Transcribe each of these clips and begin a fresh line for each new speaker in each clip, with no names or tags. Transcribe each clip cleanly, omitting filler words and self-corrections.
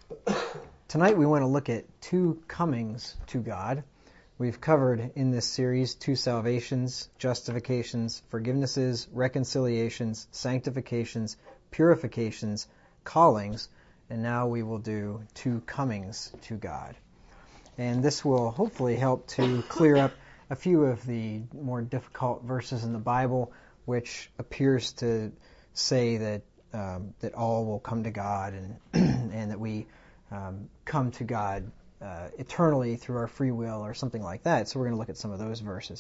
Tonight we want to look at two comings to God. We've covered in this series two salvations, justifications, forgivenesses, reconciliations, sanctifications, purifications, callings, and now we will do two comings to God. And this will hopefully help to clear up a few of the more difficult verses in the Bible, which appears to say that that all will come to God and and that we come to God eternally through our free will or something like that. So we're going to look at some of those verses.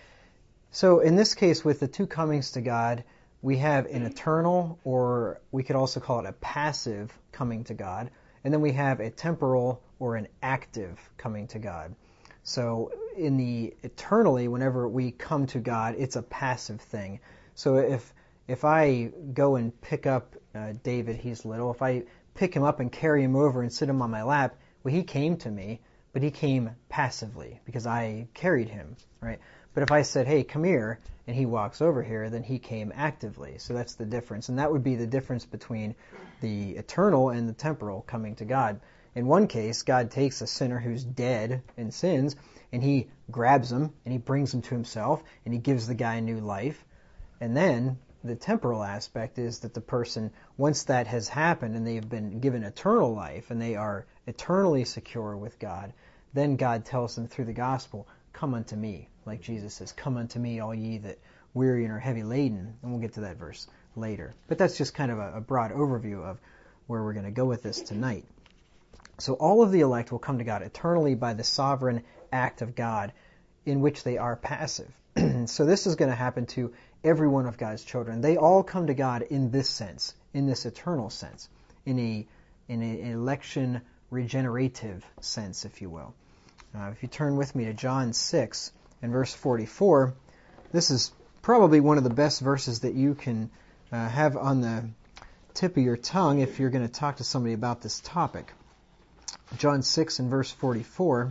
So in this case, with the two comings to God, we have an eternal, or we could also call it a passive coming to God, and then we have a temporal or an active coming to God. So in the eternally, whenever we come to God, it's a passive thing. So if I go and pick up David, he's little, if I pick him up and carry him over and sit him on my lap, well, he came to me, but he came passively because I carried him, right? But if I said, hey, come here, and he walks over here, then he came actively. So that's the difference. And that would be the difference between the eternal and the temporal coming to God. In one case, God takes a sinner who's dead in sins, and he grabs him, and he brings him to himself, and he gives the guy new life. And then the temporal aspect is that the person, once that has happened and they have been given eternal life and they are eternally secure with God, then God tells them through the gospel, come unto me, like Jesus says, come unto me, all ye that weary and are heavy laden. And we'll get to that verse later. But that's just kind of a broad overview of where we're going to go with this tonight. So all of the elect will come to God eternally by the sovereign act of God in which they are passive. So this is going to happen to every one of God's children. They all come to God in this sense, in this eternal sense, in an election regenerative sense, if you will. If you turn with me to John 6 and verse 44, this is probably one of the best verses that you can have on the tip of your tongue if you're going to talk to somebody about this topic. John 6 and verse 44,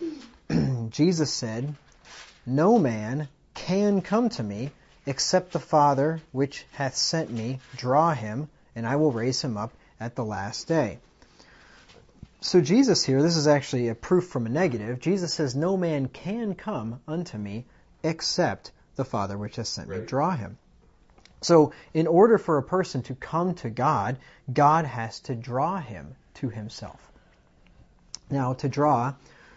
Jesus said, no man can come to me except the Father which hath sent me draw him, and I will raise him up at the last day. So Jesus here, this is actually a proof from a negative. Jesus says, no man can come unto me except the Father which hath sent me draw him. So in order for a person to come to God, God has to draw him to himself. Now, to draw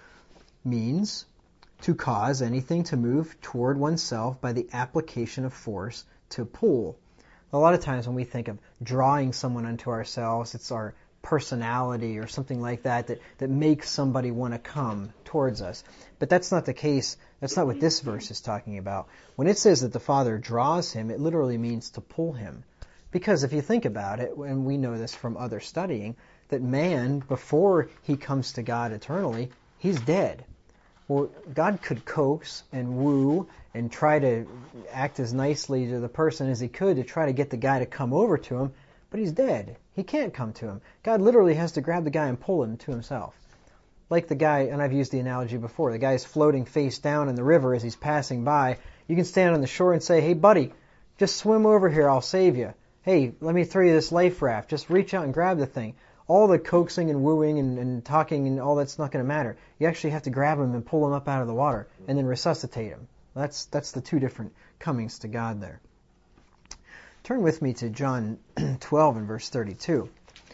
means to cause anything to move toward oneself by the application of force to pull. A lot of times when we think of drawing someone unto ourselves, it's our personality or something like that makes somebody want to come towards us. But that's not the case. That's not what this verse is talking about. When it says that the Father draws him, it literally means to pull him. Because if you think about it, and we know this from other studying, that man, before he comes to God eternally, he's dead. Well, God could coax and woo and try to act as nicely to the person as he could to try to get the guy to come over to him, but he's dead. He can't come to him. God literally has to grab the guy and pull him to himself. Like the guy, and I've used the analogy before, the guy's floating face down in the river as he's passing by. You can stand on the shore and say, hey buddy, just swim over here, I'll save you. Hey, let me throw you this life raft. Just reach out and grab the thing. All the coaxing and wooing and talking and all that's not going to matter. You actually have to grab him and pull him up out of the water and then resuscitate him. That's the two different comings to God there. Turn with me to John 12 and verse 32.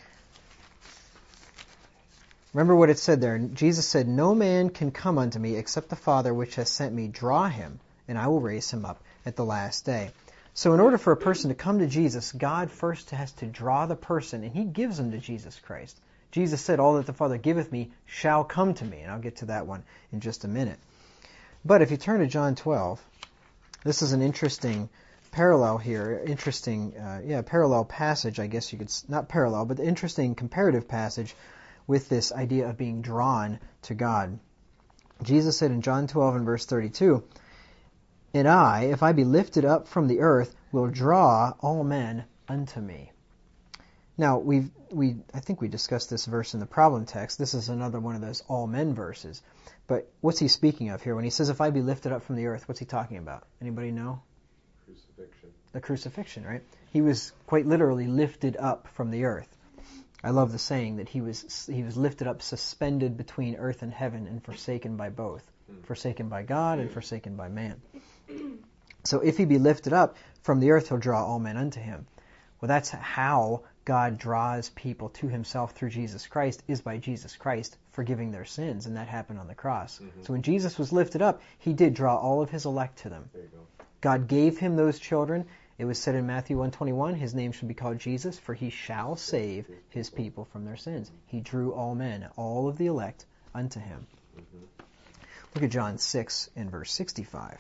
Remember what it said there. Jesus said, no man can come unto me except the Father which has sent me draw him, and I will raise him up at the last day. So in order for a person to come to Jesus, God first has to draw the person, and he gives them to Jesus Christ. Jesus said, all that the Father giveth me shall come to me. And I'll get to that one in just a minute. But if you turn to John 12, this is an interesting parallel here. Parallel passage, I guess you could, not parallel, but interesting comparative passage with this idea of being drawn to God. Jesus said in John 12 and verse 32, and I, if I be lifted up from the earth, will draw all men unto me. Now, I think we discussed this verse in the problem text. This is another one of those all men verses. But what's he speaking of here? When he says, if I be lifted up from the earth, what's he talking about? Anybody know?
Crucifixion.
The crucifixion, right? He was quite literally lifted up from the earth. I love the saying that he was lifted up, suspended between earth and heaven, and forsaken by both. Forsaken by God and forsaken by man. So if he be lifted up from the earth, he'll draw all men unto him. Well, that's how God draws people to himself through Jesus Christ, is by Jesus Christ forgiving their sins, and that happened on the cross. So when Jesus was lifted up, he did draw all of his elect to them.
There you go.
God gave him those children. It was said in Matthew 1:21, his name should be called Jesus, for he shall save his people from their sins. He drew all men, all of the elect, unto him. Look at John 6 and verse 65.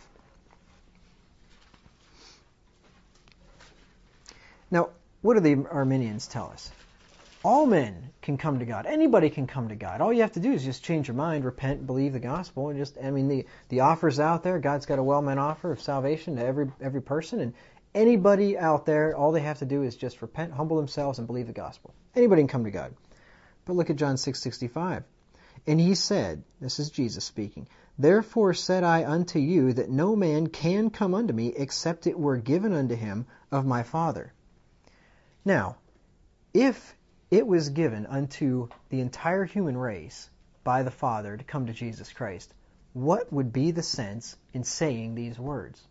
Now, what do the Arminians tell us? All men can come to God. Anybody can come to God. All you have to do is just change your mind, repent, believe the gospel, and the offer's out there. God's got a well-meant offer of salvation to every person, and anybody out there, all they have to do is just repent, humble themselves, and believe the gospel. Anybody can come to God. But look at John 6:65. And he said, this is Jesus speaking, therefore said I unto you that no man can come unto me except it were given unto him of my Father. Now, if it was given unto the entire human race by the Father to come to Jesus Christ, what would be the sense in saying these words?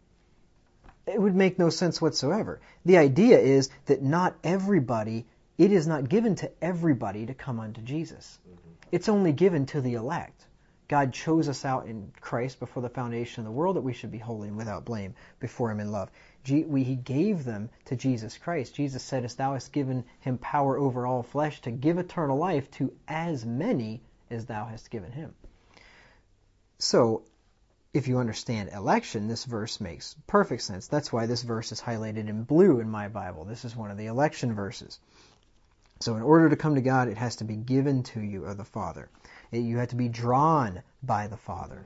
It would make no sense whatsoever. The idea is that it is not given to everybody to come unto Jesus. It's only given to the elect. God chose us out in Christ before the foundation of the world that we should be holy and without blame before him in love. He gave them to Jesus Christ. Jesus said, as thou hast given him power over all flesh to give eternal life to as many as thou hast given him. So, if you understand election, this verse makes perfect sense. That's why this verse is highlighted in blue in my Bible. This is one of the election verses. So in order to come to God, it has to be given to you of the Father. You have to be drawn by the Father.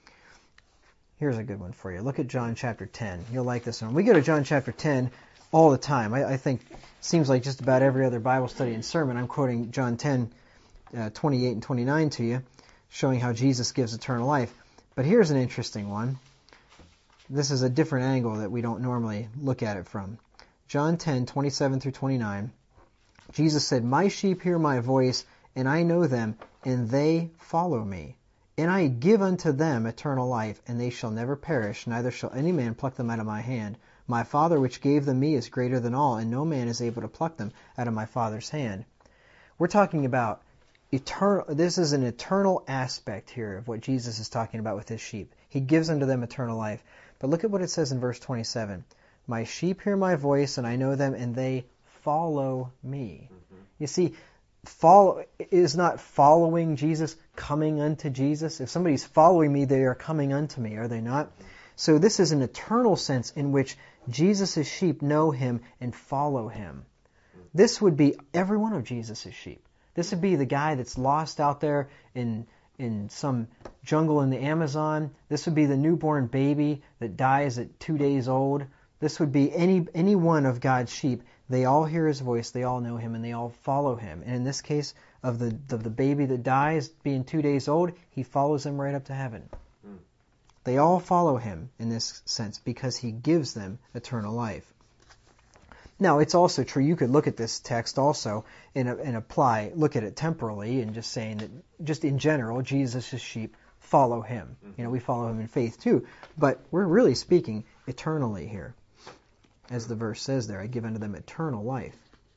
Here's a good one for you. Look at John chapter 10. You'll like this one. We go to John chapter 10 all the time. I think it seems like just about every other Bible study and sermon, I'm quoting John 10, 28 and 29 to you, showing how Jesus gives eternal life. But here's an interesting one. This is a different angle that we don't normally look at it from. John 10, 27 through 29. Jesus said, my sheep hear my voice, and I know them, and they follow me. And I give unto them eternal life, and they shall never perish, neither shall any man pluck them out of my hand. My Father which gave them me is greater than all, and no man is able to pluck them out of my Father's hand. We're talking about eternal. This is an eternal aspect here of what Jesus is talking about with his sheep. He gives unto them eternal life. But look at what it says in verse 27. My sheep hear my voice, and I know them, and they follow me. You see, follow is not following Jesus, coming unto Jesus. If somebody's following me, they are coming unto me, are they not? So this is an eternal sense in which Jesus' sheep know him and follow him. This would be every one of Jesus' sheep. This would be the guy that's lost out there in some jungle in the Amazon. This would be the newborn baby that dies at 2 days old. This would be any one of God's sheep. They all hear his voice, they all know him, and they all follow him. And in this case of the baby that dies, being 2 days old, he follows them right up to heaven. They all follow him in this sense because he gives them eternal life. Now, it's also true, you could look at this text also and look at it temporally and just saying that, just in general, Jesus' sheep follow him. We follow him in faith too. But we're really speaking eternally here. As the verse says there, I give unto them eternal life.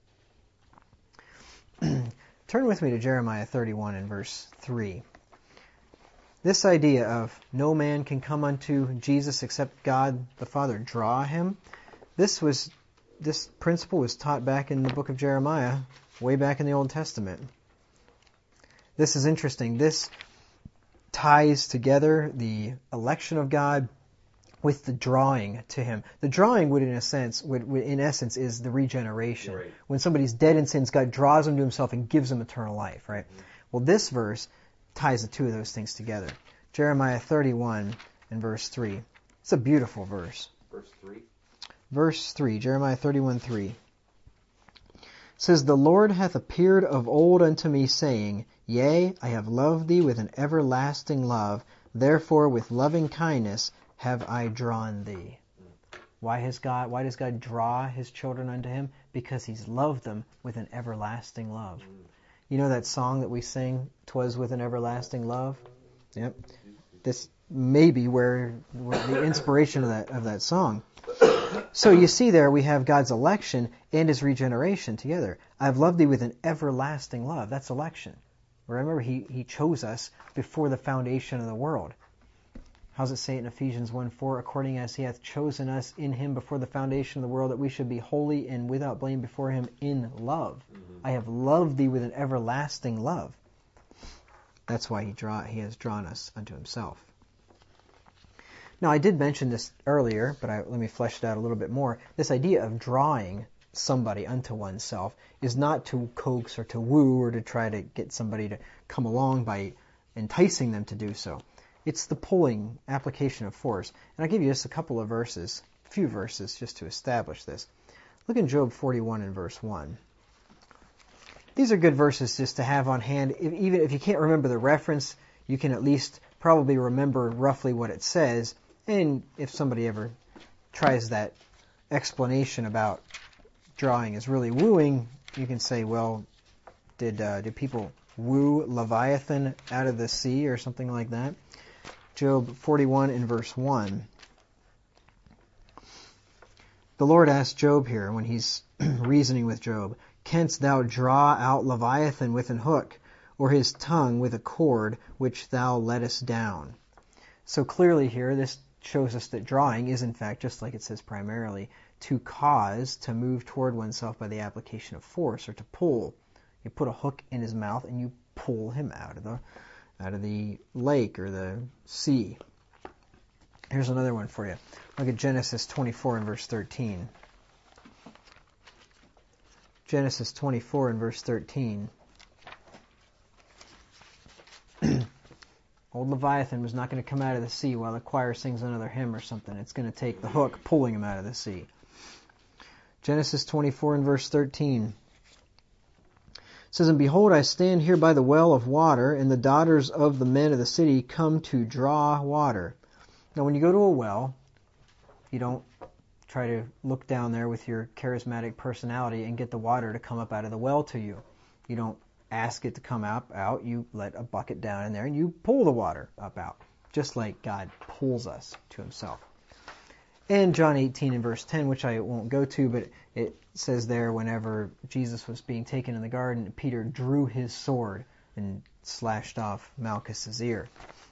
Turn with me to Jeremiah 31 and verse 3. This idea of no man can come unto Jesus except God the Father draw him, this principle was taught back in the book of Jeremiah, way back in the Old Testament. This is interesting. This ties together the election of God with the drawing to him. The drawing would, in essence, is the regeneration. Right. When somebody's dead in sins, God draws them to himself and gives them eternal life, right? Well, this verse ties the two of those things together. Jeremiah 31 and verse 3. It's a beautiful verse.
Verse 3?
Verse 3, Jeremiah 31:3. Says, the Lord hath appeared of old unto me, saying, Yea, I have loved thee with an everlasting love, therefore with loving kindness have I drawn thee. Why does God draw his children unto him? Because he's loved them with an everlasting love. You know that song that we sing, "'Twas with an everlasting love"? Yep. This may be where the inspiration of that song. So you see there we have God's election and his regeneration together. I've loved thee with an everlasting love. That's election. Remember, he chose us before the foundation of the world. How does it say it in Ephesians 1:4? According as he hath chosen us in him before the foundation of the world, that we should be holy and without blame before him in love. I have loved thee with an everlasting love. That's why he has drawn us unto himself. Now, I did mention this earlier, but let me flesh it out a little bit more. This idea of drawing somebody unto oneself is not to coax or to woo or to try to get somebody to come along by enticing them to do so. It's the pulling application of force. And I'll give you just a few verses just to establish this. Look in Job 41 and verse 1. These are good verses just to have on hand. Even if you can't remember the reference, you can at least probably remember roughly what it says. And if somebody ever tries that explanation about drawing as really wooing, you can say, well, did people woo Leviathan out of the sea or something like that? Job 41 and verse 1. The Lord asked Job here when he's reasoning with Job, "Canst thou draw out Leviathan with an hook, or his tongue with a cord which thou lettest down?" So clearly here, this shows us that drawing is in fact, just like it says primarily, to cause, to move toward oneself by the application of force, or to pull. You put a hook in his mouth and you pull him out of the lake or the sea. Here's another one for you. Look at Genesis 24 and verse 13. Genesis 24 and verse 13. Old Leviathan was not going to come out of the sea while the choir sings another hymn or something. It's going to take the hook pulling him out of the sea. Genesis 24 and verse 13. It says, "And behold, I stand here by the well of water, and the daughters of the men of the city come to draw water." Now, when you go to a well, you don't try to look down there with your charismatic personality and get the water to come up out of the well to you. You don't ask it to come out. You let a bucket down in there and you pull the water up out, just like God pulls us to himself. And John 18 and verse 10, which I won't go to, but it says there, whenever Jesus was being taken in the garden, Peter drew his sword and slashed off Malchus's ear.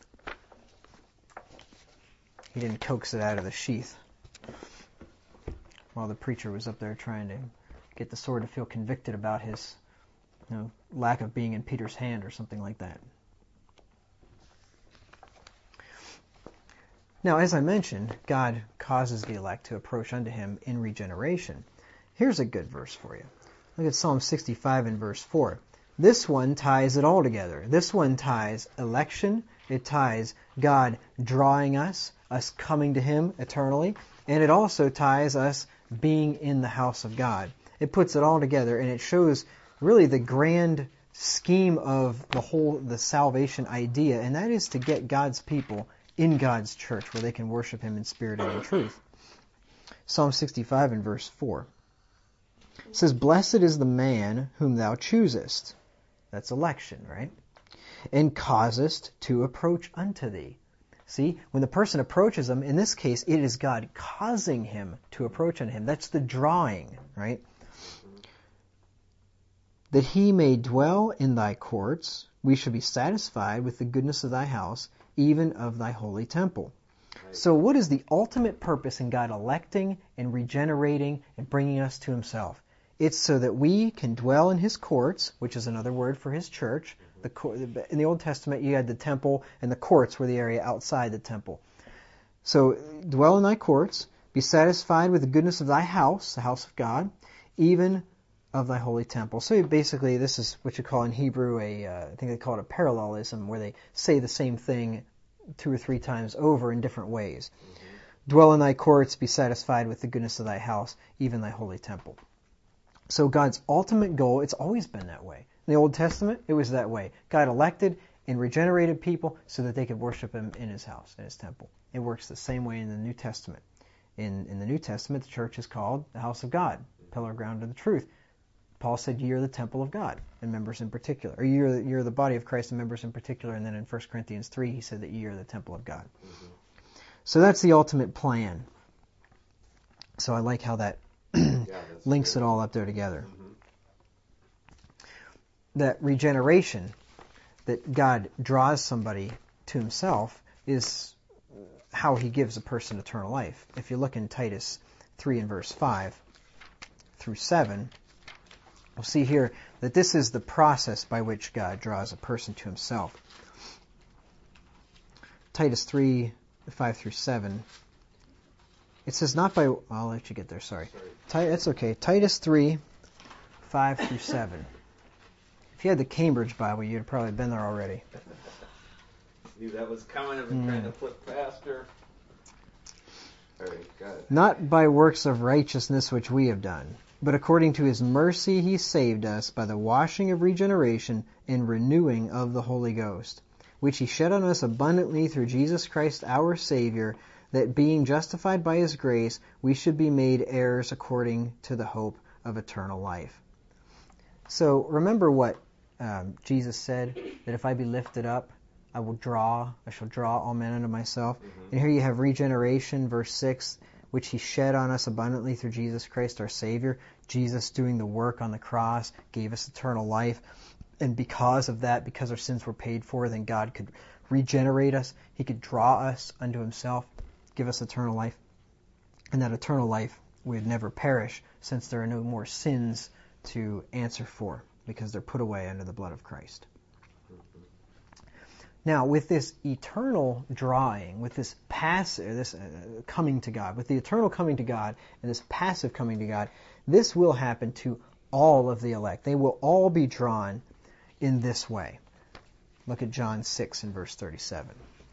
He didn't coax it out of the sheath while the preacher was up there trying to get the sword to feel convicted about his lack of being in Peter's hand or something like that. Now, as I mentioned, God causes the elect to approach unto him in regeneration. Here's a good verse for you. Look at Psalm 65 and verse 4. This one ties it all together. This one ties election, it ties God drawing us coming to him eternally, and it also ties us being in the house of God. It puts it all together, and it shows really the grand scheme of the salvation idea, and that is to get God's people in God's church where they can worship him in spirit and in truth. Psalm 65 and verse 4. It says, "Blessed is the man whom thou choosest." That's election, right? "And causest to approach unto thee." See, when the person approaches him, in this case, it is God causing him to approach unto him. That's the drawing, right? "That he may dwell in thy courts, we shall be satisfied with the goodness of thy house, even of thy holy temple." Right. So what is the ultimate purpose in God electing and regenerating and bringing us to himself? It's so that we can dwell in his courts, which is another word for his church. In the Old Testament, you had the temple, and the courts were the area outside the temple. So, dwell in thy courts, be satisfied with the goodness of thy house, the house of God, even of thy holy temple. So basically, this is what you call in Hebrew I think they call it a parallelism, where they say the same thing 2 or 3 times over in different ways. Dwell in thy courts, be satisfied with the goodness of thy house, even thy holy temple. So God's ultimate goal, it's always been that way. In the Old Testament, it was that way. God elected and regenerated people so that they could worship him in his house, in his temple. It works the same way in the New Testament. In the New Testament, the church is called the house of God, pillar ground of the truth. Paul said, "Ye are the temple of God," and members in particular. Or you're the body of Christ and members in particular. And then in 1 Corinthians 3, he said that ye are the temple of God. Mm-hmm. So that's the ultimate plan. So I like how that links it all up there together. Mm-hmm. That regeneration, that God draws somebody to himself, is how he gives a person eternal life. If you look in Titus 3 and verse 5 through 7, we'll see here that this is the process by which God draws a person to himself. Titus 3, 5 through 7. It says not by... I'll let you get there, sorry. It's okay. Titus 3, 5 through 7. If you had the Cambridge Bible, you'd have probably been there already.
Knew that was coming. I've been trying to flip faster. All right, got it.
Not by works of righteousness which we have done, but according to his mercy he saved us by the washing of regeneration and renewing of the Holy Ghost, which he shed on us abundantly through Jesus Christ our Savior, that being justified by his grace, we should be made heirs according to the hope of eternal life. So remember what Jesus said, that if I be lifted up, I shall draw all men unto myself. Mm-hmm. And here you have regeneration, verse 6, which he shed on us abundantly through Jesus Christ our Savior. Jesus doing the work on the cross gave us eternal life. And because of that, because our sins were paid for, then God could regenerate us. He could draw us unto himself, give us eternal life. And that eternal life would never perish, since there are no more sins to answer for, because they're put away under the blood of Christ. Now, with this eternal drawing, with this passive, this coming to God, with the eternal coming to God and this passive coming to God, this will happen to all of the elect. They will all be drawn in this way. Look at John 6 and verse 37.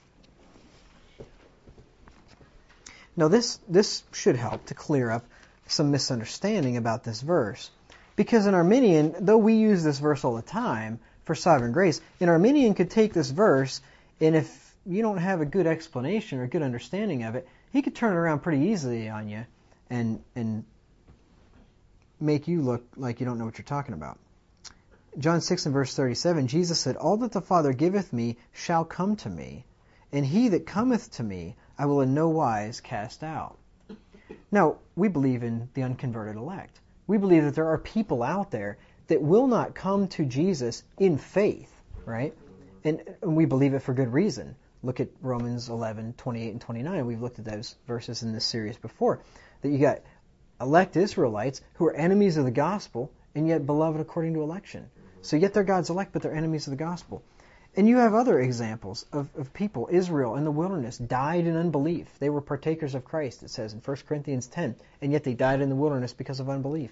Now, this should help to clear up some misunderstanding about this verse. Because in Arminian, though we use this verse all the time for sovereign grace, an Arminian could take this verse, and if you don't have a good explanation or a good understanding of it, he could turn it around pretty easily on you and make you look like you don't know what you're talking about. John 6 and verse 37, Jesus said, "All that the Father giveth me shall come to me, and he that cometh to me I will in no wise cast out." Now, we believe in the unconverted elect. We believe that there are people out there that will not come to Jesus in faith, right? And we believe it for good reason. Look at Romans 11, 28 and 29. We've looked at those verses in this series before. That you got elect Israelites who are enemies of the gospel and yet beloved according to election. So yet they're God's elect, but they're enemies of the gospel. And you have other examples of people. Israel in the wilderness died in unbelief. They were partakers of Christ, it says in 1 Corinthians 10, and yet they died in the wilderness because of unbelief.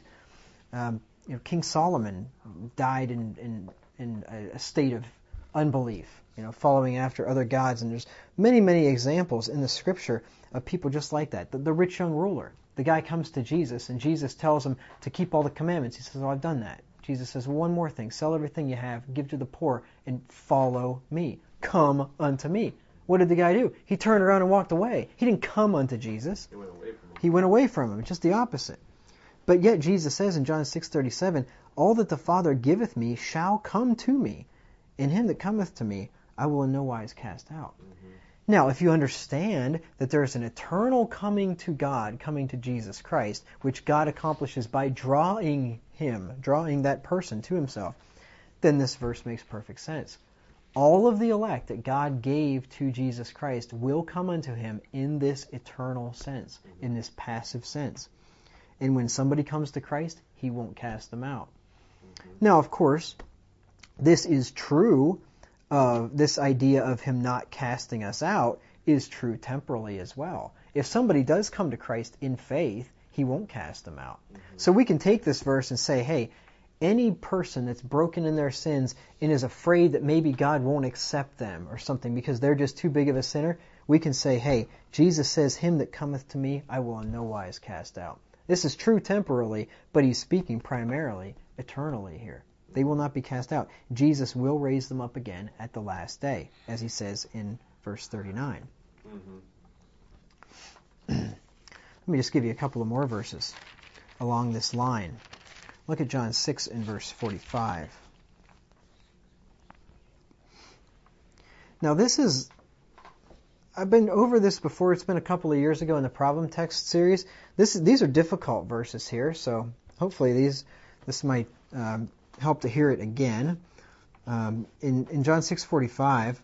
King Solomon died in a state of unbelief, following after other gods. And there's many, many examples in the Scripture of people just like that. The rich young ruler, the guy comes to Jesus, and Jesus tells him to keep all the commandments. He says, "Oh, I've done that." Jesus says, "Well, one more thing. Sell everything you have, give to the poor, and follow me. Come unto me." What did the guy do? He turned around and walked away. He didn't come unto Jesus. He went away from him. Just the opposite. But yet Jesus says in John 6:37, "All that the Father giveth me shall come to me, and him that cometh to me I will in no wise cast out." Mm-hmm. Now, if you understand that there is an eternal coming to God, coming to Jesus Christ, which God accomplishes by drawing that person to himself, then this verse makes perfect sense. All of the elect that God gave to Jesus Christ will come unto him in this eternal sense, in this passive sense. And when somebody comes to Christ, he won't cast them out. Now, of course, this is true. This idea of him not casting us out is true temporally as well. If somebody does come to Christ in faith, he won't cast them out. Mm-hmm. So we can take this verse and say, hey, any person that's broken in their sins and is afraid that maybe God won't accept them or something because they're just too big of a sinner, we can say, hey, Jesus says, "Him that cometh to me, I will in no wise cast out." This is true temporally, but he's speaking primarily eternally here. They will not be cast out. Jesus will raise them up again at the last day, as he says in verse 39. Mm-hmm. Let me just give you a couple of more verses along this line. Look at John 6 and verse 45. Now I've been over this before. It's been a couple of years ago in the problem text series. These are difficult verses here, so hopefully this might help to hear it again. In John 6:45,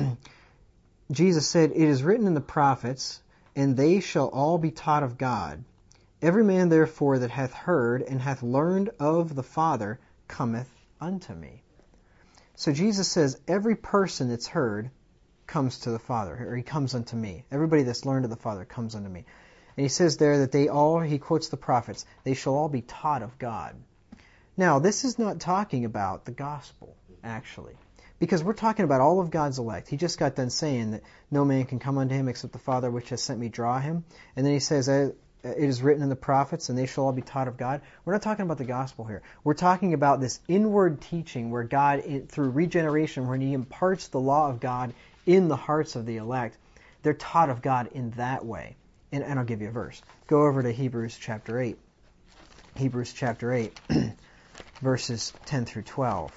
Jesus said, "It is written in the prophets, and they shall all be taught of God. Every man therefore that hath heard and hath learned of the Father cometh unto me." So Jesus says every person that's heard comes to the Father, or he comes unto me. Everybody that's learned of the Father comes unto me. And he says there that he quotes the prophets, they shall all be taught of God. Now, this is not talking about the gospel, actually, because we're talking about all of God's elect. He just got done saying that no man can come unto him except the Father which has sent me draw him. And then he says, it is written in the prophets, and they shall all be taught of God. We're not talking about the gospel here. We're talking about this inward teaching where God, through regeneration, when he imparts the law of God in the hearts of the elect, they're taught of God in that way. And I'll give you a verse. Go over to Hebrews chapter 8. Hebrews chapter 8, verses 10 through 12.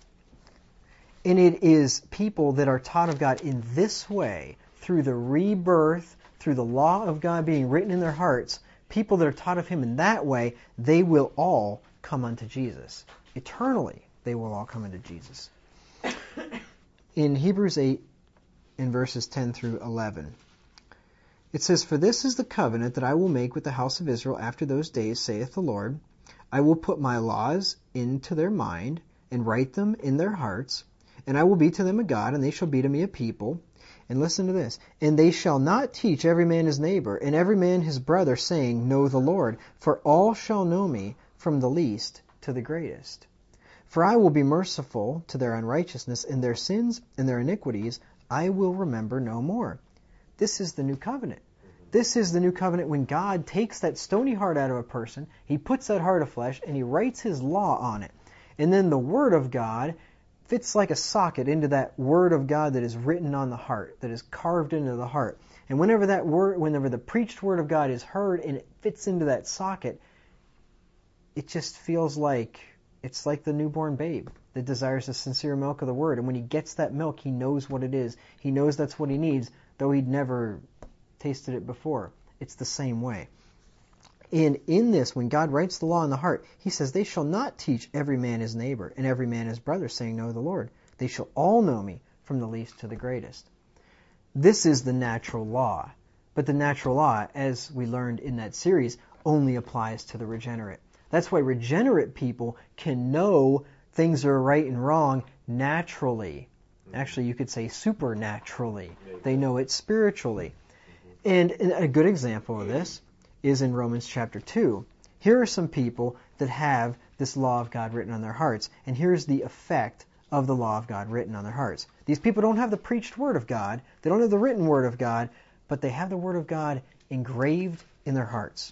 And it is people that are taught of God in this way, through the rebirth, through the law of God being written in their hearts, people that are taught of him in that way, they will all come unto Jesus. Eternally, they will all come unto Jesus. In Hebrews 8, in verses 10 through 11, it says, "For this is the covenant that I will make with the house of Israel after those days, saith the Lord. I will put my laws into their mind, and write them in their hearts, and I will be to them a God, and they shall be to me a people." And listen to this. "And they shall not teach every man his neighbor, and every man his brother, saying, Know the Lord. For all shall know me, from the least to the greatest. For I will be merciful to their unrighteousness, and their sins and their iniquities I will remember no more." This is the new covenant. This is the new covenant when God takes that stony heart out of a person, he puts that heart of flesh, and he writes his law on it. And then the Word of God fits like a socket into that Word of God that is written on the heart, that is carved into the heart. And whenever the preached Word of God is heard and it fits into that socket, it just feels like it's like the newborn babe that desires the sincere milk of the Word. And when he gets that milk, he knows what it is. He knows that's what he needs, though he'd never tasted it before. It's the same way. And in this, when God writes the law in the heart, he says, "They shall not teach every man his neighbor and every man his brother, saying, Know the Lord. They shall all know me, from the least to the greatest." This is the natural law. But the natural law, as we learned in that series, only applies to the regenerate. That's why regenerate people can know things are right and wrong naturally. Actually, you could say supernaturally. They know it spiritually. And a good example of this is in Romans chapter 2. Here are some people that have this law of God written on their hearts. And here's the effect of the law of God written on their hearts. These people don't have the preached Word of God. They don't have the written Word of God. But they have the Word of God engraved in their hearts.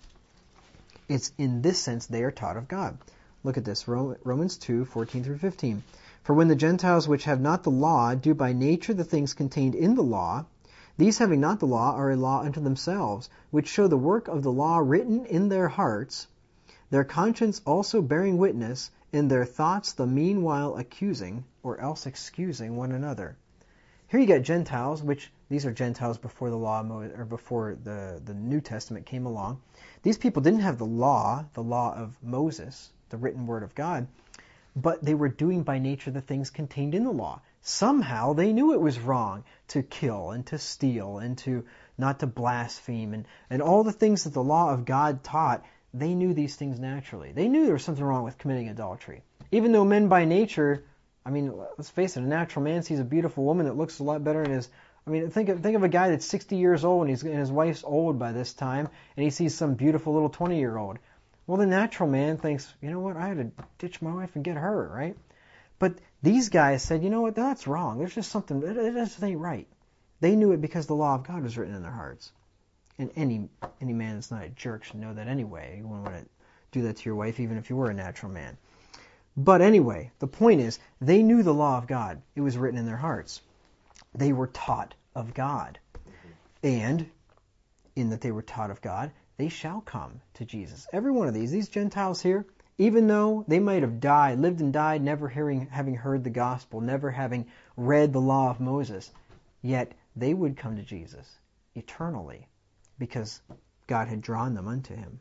It's in this sense they are taught of God. Look at this, Romans 2, 14 through 15. "For when the Gentiles which have not the law do by nature the things contained in the law, these having not the law are a law unto themselves, which show the work of the law written in their hearts, their conscience also bearing witness, and their thoughts the meanwhile accusing, or else excusing one another." Here you got Gentiles, which these are Gentiles before the law or before the New Testament came along. These people didn't have the law of Moses, the written Word of God, but they were doing by nature the things contained in the law. Somehow they knew it was wrong to kill and to steal and to not to blaspheme and all the things that the law of God taught. They knew these things naturally. They knew there was something wrong with committing adultery. Even though men by nature, I mean, let's face it, a natural man sees a beautiful woman that looks a lot better than his. I mean, think of a guy that's 60 years old and his wife's old by this time, and he sees some beautiful little 20-year-old. Well, the natural man thinks, you know what, I had to ditch my wife and get her, right? But these guys said, you know what, that's wrong. There's just something, it just ain't right. They knew it because the law of God was written in their hearts. And any man that's not a jerk should know that anyway. You wouldn't want to do that to your wife even if you were a natural man. But anyway, the point is, they knew the law of God. It was written in their hearts. They were taught of God. And in that they were taught of God, they shall come to Jesus. Every one of these Gentiles here, even though they might have lived and died, never having heard the gospel, never having read the law of Moses, yet they would come to Jesus eternally because God had drawn them unto him.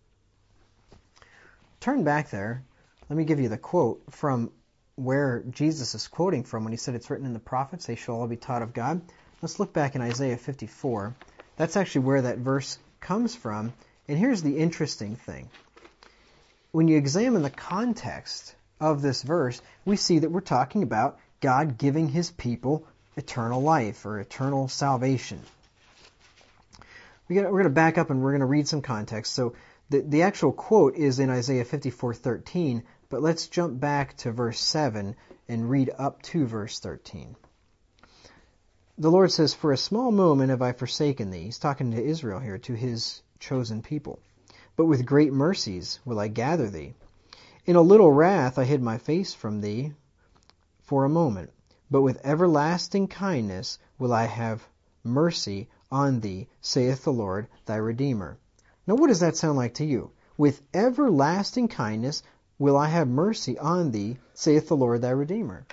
Turn back there. Let me give you the quote from where Jesus is quoting from when he said it's written in the prophets, they shall all be taught of God. Let's look back in Isaiah 54. That's actually where that verse comes from. And here's the interesting thing. When you examine the context of this verse, we see that we're talking about God giving his people eternal life or eternal salvation. We're going to back up and we're going to read some context. So the actual quote is in Isaiah 54:13, but let's jump back to verse 7 and read up to verse 13. The Lord says, "For a small moment have I forsaken thee." He's talking to Israel here, to his chosen people. "But with great mercies will I gather thee. In a little wrath I hid my face from thee for a moment. But with everlasting kindness will I have mercy on thee, saith the Lord thy Redeemer." Now what does that sound like to you? With everlasting kindness will I have mercy on thee, saith the Lord thy Redeemer.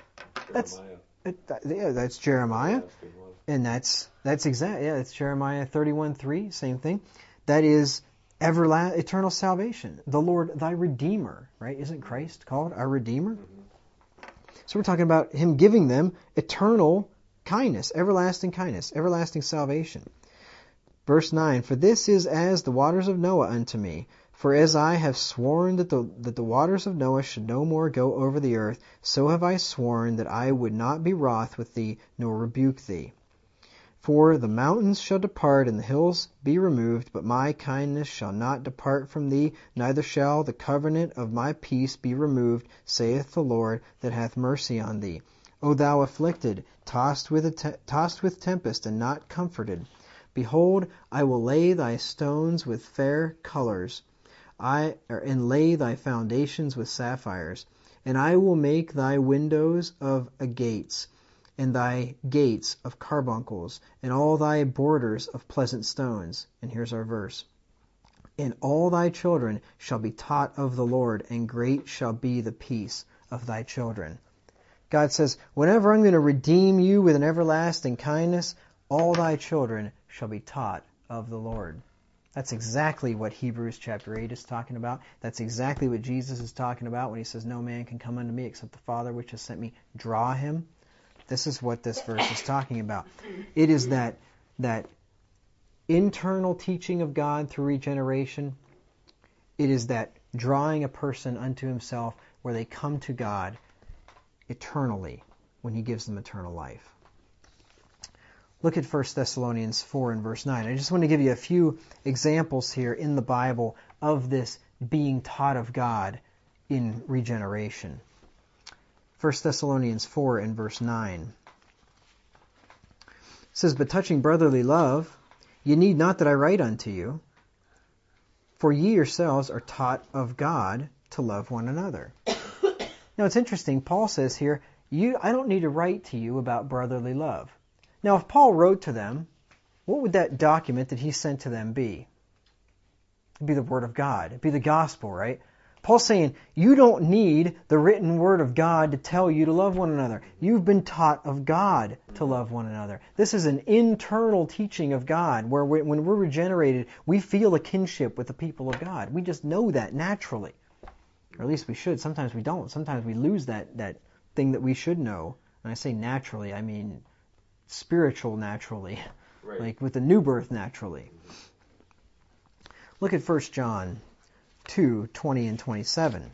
That's Jeremiah. And that's exact. Yeah, it's Jeremiah 31:3, same thing. That is eternal salvation. The Lord thy Redeemer, right? Isn't Christ called our Redeemer? So we're talking about him giving them eternal kindness, everlasting salvation. Verse 9, "For this is as the waters of Noah unto me. For as I have sworn that the waters of Noah should no more go over the earth, so have I sworn that I would not be wroth with thee, nor rebuke thee. For the mountains shall depart and the hills be removed, but my kindness shall not depart from thee, neither shall the covenant of my peace be removed, saith the Lord that hath mercy on thee. O thou afflicted, tossed with tempest and not comforted, behold, I will lay thy stones with fair colors, and lay thy foundations with sapphires, and I will make thy windows of agates, and thy gates of carbuncles, and all thy borders of pleasant stones." And here's our verse. "And all thy children shall be taught of the Lord, and great shall be the peace of thy children." God says, whenever I'm going to redeem you with an everlasting kindness, all thy children shall be taught of the Lord. That's exactly what Hebrews chapter 8 is talking about. That's exactly what Jesus is talking about when he says, "No man can come unto me except the Father which has sent me draw him." This is what this verse is talking about. It is that internal teaching of God through regeneration. It is that drawing a person unto himself where they come to God eternally when he gives them eternal life. Look at 1 Thessalonians 4 and verse 9. I just want to give you a few examples here in the Bible of this being taught of God in regeneration. 1 Thessalonians 4 and verse 9. It says, "But touching brotherly love, ye need not that I write unto you, for ye yourselves are taught of God to love one another." Now it's interesting, Paul says here, I don't need to write to you about brotherly love. Now if Paul wrote to them, what would that document that he sent to them be? It'd be the Word of God. It'd be the gospel, right? Paul's saying, you don't need the written Word of God to tell you to love one another. You've been taught of God to love one another. This is an internal teaching of God, where when we're regenerated, we feel a kinship with the people of God. We just know that naturally. Or at least we should. Sometimes we don't. Sometimes we lose that thing that we should know. And I say naturally, I mean spiritual naturally. Right. Like with the new birth naturally. Look at 1 John 2:20 and 27.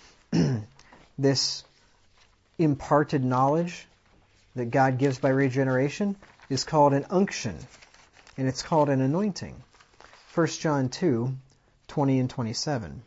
This imparted knowledge that God gives by regeneration is called an unction, and it's called an anointing. 1 John 2:20 and 27.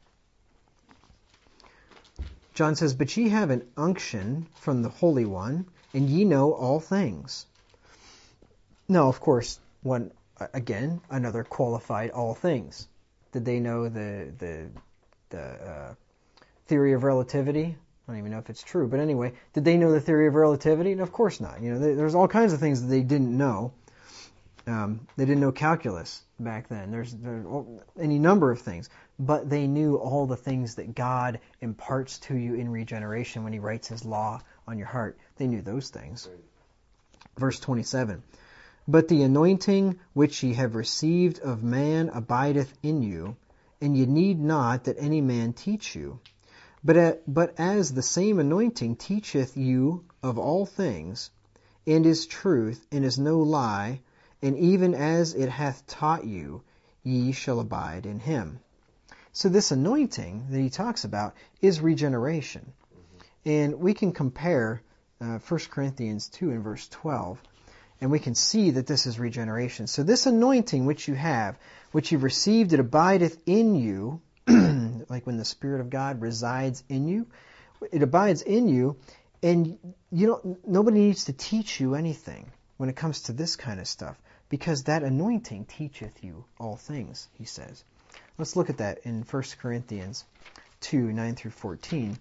John says, "But ye have an unction from the Holy One, and ye know all things." Now, of course, another qualified all things. Did they know the theory of relativity? I don't even know if it's true, but anyway, did they know the theory of relativity? No, of course not. There's all kinds of things that they didn't know. They didn't know calculus back then. There's any number of things. But they knew all the things that God imparts to you in regeneration when He writes His law on your heart. They knew those things.
Right.
Verse 27. But the anointing which ye have received of man abideth in you, and ye need not that any man teach you. But as the same anointing teacheth you of all things, and is truth, and is no lie, and even as it hath taught you, ye shall abide in him. So this anointing that he talks about is regeneration. And we can compare 1 Corinthians 2 and verse 12, and we can see that this is regeneration. So this anointing which you have, which you've received, it abideth in you, like when the Spirit of God resides in you, it abides in you, and nobody needs to teach you anything when it comes to this kind of stuff, because that anointing teacheth you all things, he says. Let's look at that in 1 Corinthians 2, 9 through 14.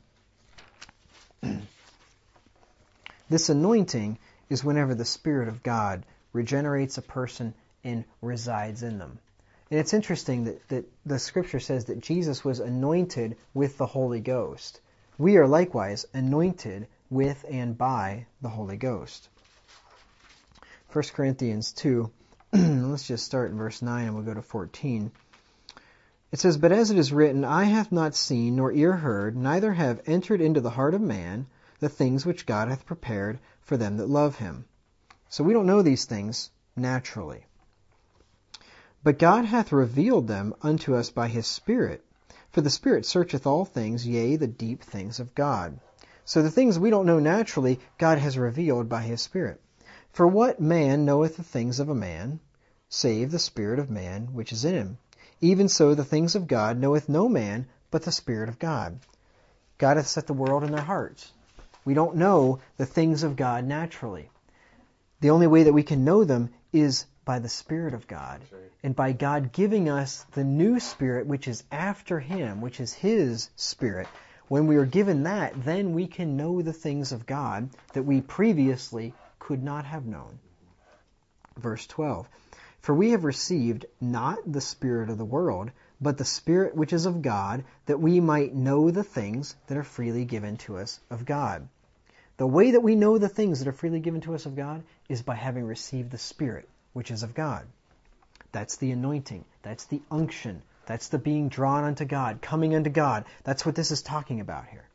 This anointing is whenever the Spirit of God regenerates a person and resides in them. And it's interesting that the Scripture says that Jesus was anointed with the Holy Ghost. We are likewise anointed with and by the Holy Ghost. 1 Corinthians 2, let's just start in verse 9 and we'll go to 14. It says, But as it is written, Eye hath not seen, nor ear heard, neither have entered into the heart of man the things which God hath prepared for them that love him. So we don't know these things naturally. But God hath revealed them unto us by his Spirit. For the Spirit searcheth all things, yea, the deep things of God. So the things we don't know naturally, God has revealed by his Spirit. For what man knoweth the things of a man, save the spirit of man which is in him? Even so the things of God knoweth no man but the Spirit of God. God hath set the world in their hearts. We don't know the things of God naturally. The only way that we can know them is by the Spirit of God.
That's right.
And by God giving us the new Spirit, which is after Him, which is His Spirit. When we are given that, then we can know the things of God that we previously could not have known. Verse 12. For we have received not the spirit of the world, but the Spirit which is of God, that we might know the things that are freely given to us of God. The way that we know the things that are freely given to us of God is by having received the Spirit which is of God. That's the anointing. That's the unction. That's the being drawn unto God, coming unto God. That's what this is talking about here.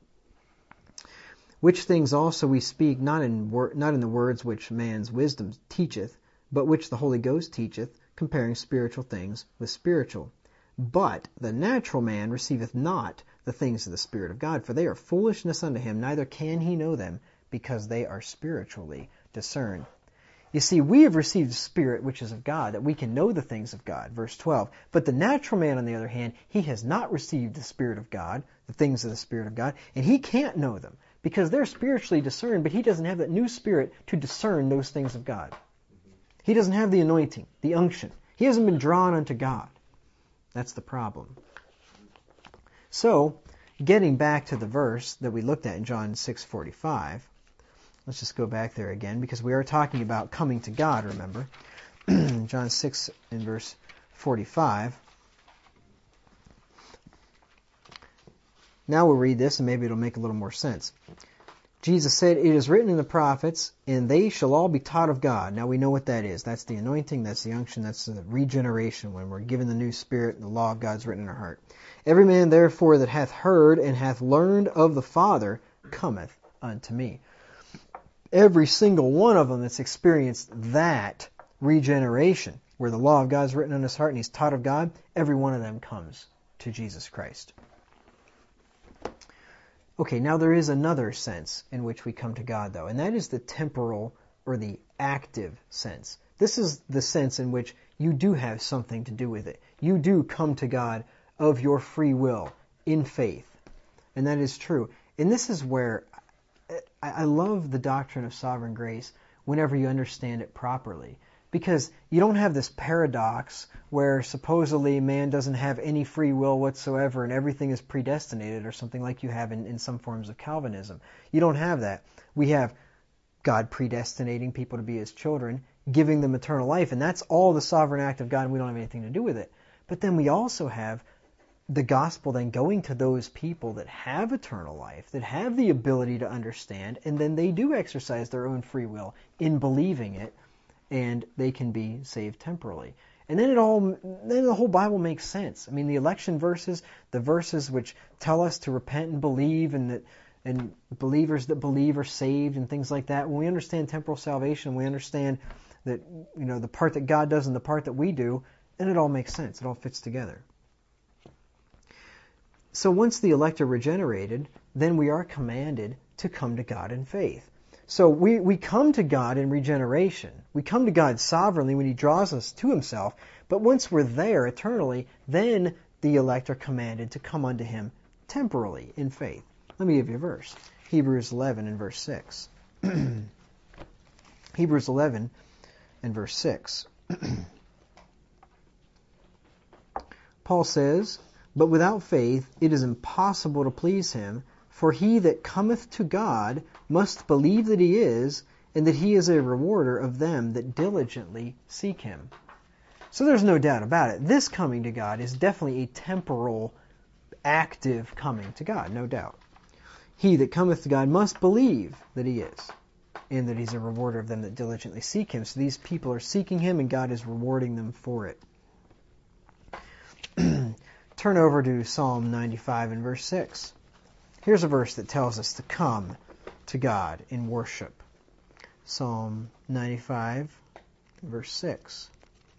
Which things also we speak, not in the words which man's wisdom teacheth, but which the Holy Ghost teacheth, comparing spiritual things with spiritual. But the natural man receiveth not the things of the Spirit of God, for they are foolishness unto him, neither can he know them, because they are spiritually discerned. You see, we have received the Spirit which is of God, that we can know the things of God. Verse 12. But the natural man, on the other hand, he has not received the Spirit of God, the things of the Spirit of God, and he can't know them, because they're spiritually discerned, but he doesn't have that new Spirit to discern those things of God. He doesn't have the anointing, the unction. He hasn't been drawn unto God. That's the problem. So, getting back to the verse that we looked at in John 6:45, let's just go back there again, because we are talking about coming to God, remember. John 6 in verse 45. Now we'll read this, and maybe it'll make a little more sense. Jesus said, It is written in the prophets, and they shall all be taught of God. Now we know what that is. That's the anointing, that's the unction, that's the regeneration, when we're given the new Spirit and the law of God's written in our heart. Every man therefore that hath heard and hath learned of the Father cometh unto me. Every single one of them that's experienced that regeneration, where the law of God's written on his heart and he's taught of God, every one of them comes to Jesus Christ. Okay, now there is another sense in which we come to God, though, and that is the temporal or the active sense. This is the sense in which you do have something to do with it. You do come to God of your free will, in faith. And that is true. And this is where I love the doctrine of sovereign grace whenever you understand it properly. Because you don't have this paradox where supposedly man doesn't have any free will whatsoever and everything is predestinated, or something like you have in some forms of Calvinism. You don't have that. We have God predestinating people to be his children, giving them eternal life, and that's all the sovereign act of God, and we don't have anything to do with it. But then we also have the gospel then going to those people that have eternal life, that have the ability to understand, and then they do exercise their own free will in believing it, and they can be saved temporally. And then the whole Bible makes sense. I mean, the election verses, the verses which tell us to repent and believe, and believers that believe are saved, and things like that. When we understand temporal salvation, we understand that, the part that God does and the part that we do, and it all makes sense. It all fits together. So once the elect are regenerated, then we are commanded to come to God in faith. So we come to God in regeneration. We come to God sovereignly when He draws us to Himself. But once we're there eternally, then the elect are commanded to come unto Him temporally in faith. Let me give you a verse. Hebrews 11 and verse 6. Hebrews 11 and verse 6. Paul says, "But without faith it is impossible to please Him, for he that cometh to God must believe that He is, and that He is a rewarder of them that diligently seek Him." So there's no doubt about it. This coming to God is definitely a temporal, active coming to God, no doubt. He that cometh to God must believe that He is, and that He's a rewarder of them that diligently seek Him. So these people are seeking Him, and God is rewarding them for it. Turn over to Psalm 95 and verse 6. Here's a verse that tells us to come to God in worship. Psalm 95, verse 6.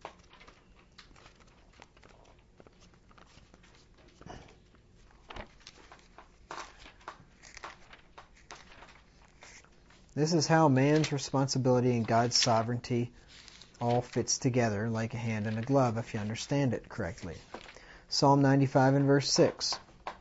This is how man's responsibility and God's sovereignty all fits together like a hand and a glove if you understand it correctly. Psalm 95 and verse 6.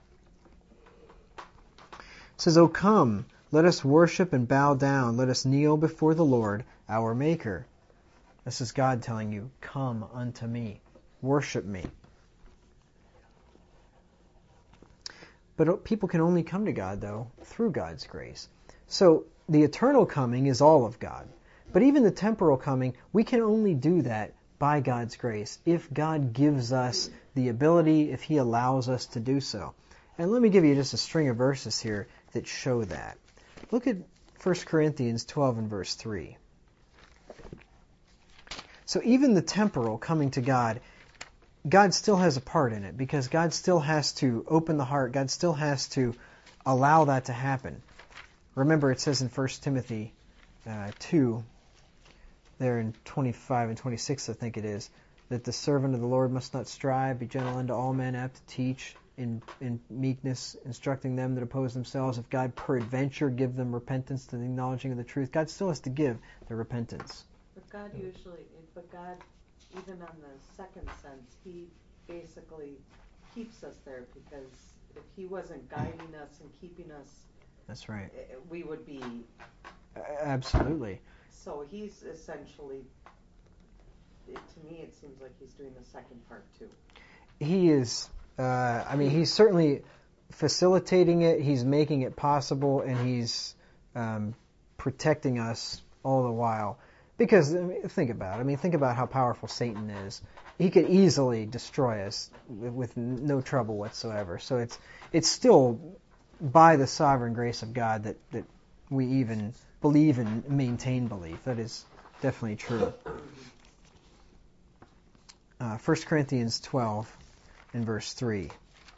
It says, "O come, let us worship and bow down. Let us kneel before the Lord, our Maker." This is God telling you, come unto me. Worship me. But people can only come to God, though, through God's grace. So the eternal coming is all of God. But even the temporal coming, we can only do that by God's grace, if God gives us the ability, if He allows us to do so. And let me give you just a string of verses here that show that. Look at 1 Corinthians 12 and verse 3. So even the temporal coming to God, God still has a part in it, because God still has to open the heart. God still has to allow that to happen. Remember, it says in 1 Timothy 2, there in 25 and 26, I think it is, that the servant of the Lord must not strive, be gentle unto all men, apt to teach, in meekness, instructing them that oppose themselves. If God peradventure give them repentance to the acknowledging of the truth, God still has to give the repentance.
But God, even on the second sense, He basically keeps us there, because if He wasn't guiding us and keeping us,
that's right,
we would be...
Absolutely.
So He's essentially, to me, it seems like He's doing the second part too.
He is, He's certainly facilitating it, He's making it possible, and He's protecting us all the while. Because, think about it. Think about how powerful Satan is. He could easily destroy us with no trouble whatsoever. So it's still by the sovereign grace of God that we even believe and maintain belief. That is definitely true. 1 Corinthians 12 and verse 3.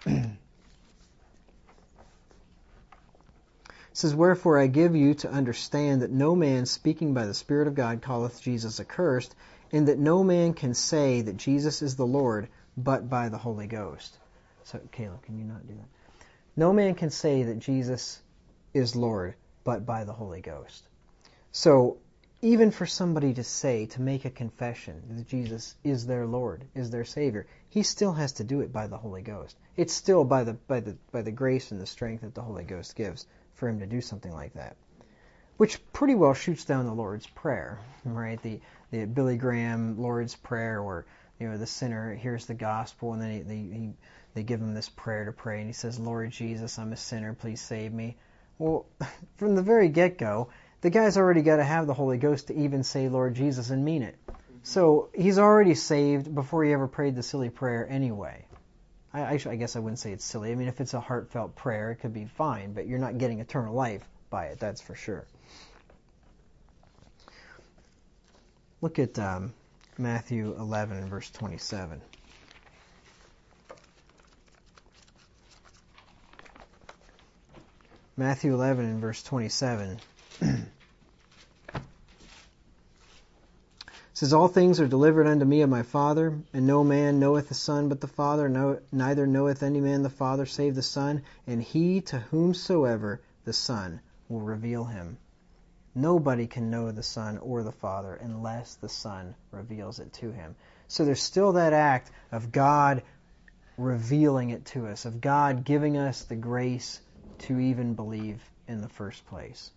It says, "Wherefore I give you to understand that no man speaking by the Spirit of God calleth Jesus accursed, and that no man can say that Jesus is the Lord but by the Holy Ghost." So, Caleb, can you not do that? No man can say that Jesus is Lord but by the Holy Ghost. So, even for somebody to make a confession that Jesus is their Lord, is their Savior, he still has to do it by the Holy Ghost. It's still by the grace and the strength that the Holy Ghost gives for him to do something like that. Which pretty well shoots down the Lord's Prayer, right? The Billy Graham Lord's Prayer, where the sinner hears the gospel, and then they give him this prayer to pray, and he says, "Lord Jesus, I'm a sinner, please save me." Well, from the very get-go, the guy's already got to have the Holy Ghost to even say Lord Jesus and mean it. So he's already saved before he ever prayed the silly prayer anyway. I guess I wouldn't say it's silly. I mean, if it's a heartfelt prayer, it could be fine, but you're not getting eternal life by it, that's for sure. Look at Matthew 11 and verse 27. Matthew 11 and verse 27. It says, all things are delivered unto me of my Father, and no man knoweth the Son but the Father, neither knoweth any man the Father save the Son, and he to whomsoever the Son will reveal him. Nobody can know the Son or the Father unless the Son reveals it to him. So there's still that act of God revealing it to us, of God giving us the grace to even believe in the first place.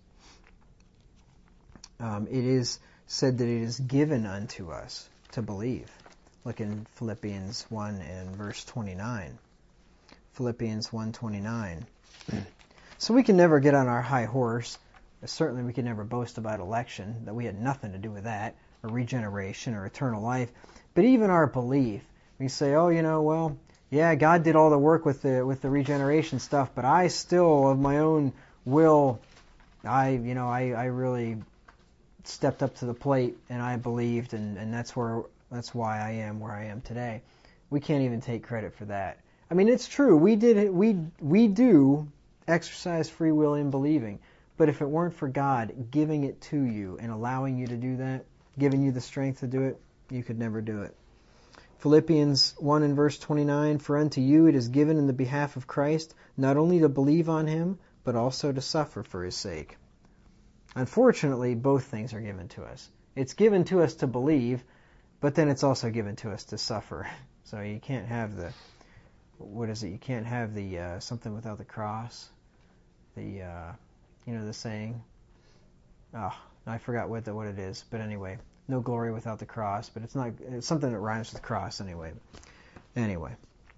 It is said that it is given unto us to believe. Look in Philippians 1 and verse 29. Philippians 1:29. So we can never get on our high horse. Certainly we can never boast about election, that we had nothing to do with that, or regeneration, or eternal life. But even our belief, we say, oh, well, yeah, God did all the work with the regeneration stuff, but I still, of my own will, I really stepped up to the plate and I believed, and that's why I am where I am today. We can't even take credit for that. I mean, it's true. We do exercise free will in believing, but if it weren't for God giving it to you and allowing you to do that, giving you the strength to do it, you could never do it. Philippians 1 and verse 29, for unto you it is given in the behalf of Christ, not only to believe on him, but also to suffer for his sake. Unfortunately, both things are given to us. It's given to us to believe, but then it's also given to us to suffer. So you can't have you can't have the something without the cross. The saying. Oh, I forgot what it is, but anyway, no glory without the cross, but it's something that rhymes with cross anyway. Anyway.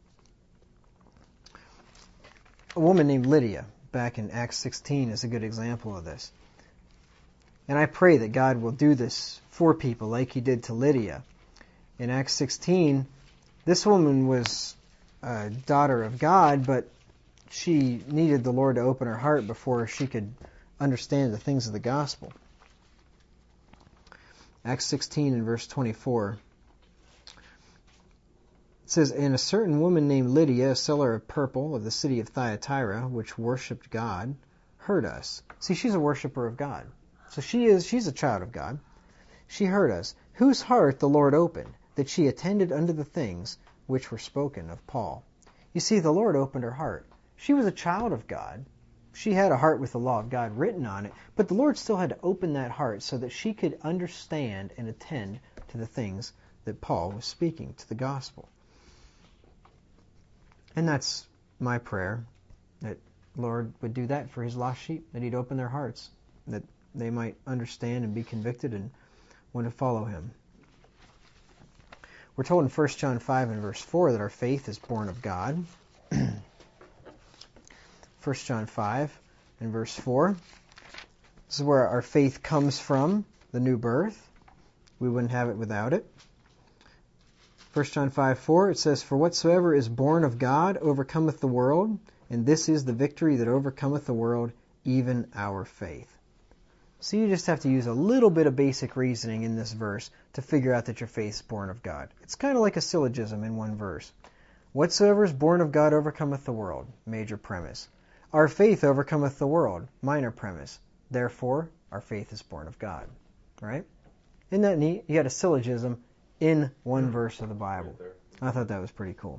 A woman named Lydia, back in Acts 16, is a good example of this. And I pray that God will do this for people like he did to Lydia. In Acts 16, this woman was a daughter of God, but she needed the Lord to open her heart before she could understand the things of the gospel. Acts 16 and verse 24. It says, and a certain woman named Lydia, a seller of purple of the city of Thyatira, which worshipped God, heard us. See, she's a worshiper of God. So she's a child of God. She heard us, whose heart the Lord opened, that she attended unto the things which were spoken of Paul. You see, the Lord opened her heart. She was a child of God. She had a heart with the law of God written on it, but the Lord still had to open that heart so that she could understand and attend to the things that Paul was speaking, to the gospel. And that's my prayer, that Lord would do that for his lost sheep, that he'd open their hearts, that they might understand and be convicted and want to follow him. We're told in 1 John 5 and verse 4 that our faith is born of God. 1 John 5 and verse 4. This is where our faith comes from, the new birth. We wouldn't have it without it. 1 John 5:4, it says, for whatsoever is born of God overcometh the world, and this is the victory that overcometh the world, even our faith. So you just have to use a little bit of basic reasoning in this verse to figure out that your faith is born of God. It's kind of like a syllogism in one verse. Whatsoever is born of God overcometh the world, major premise. Our faith overcometh the world, minor premise. Therefore, our faith is born of God. Right? Isn't that neat? You got a syllogism in one verse of the Bible. I thought that was pretty cool.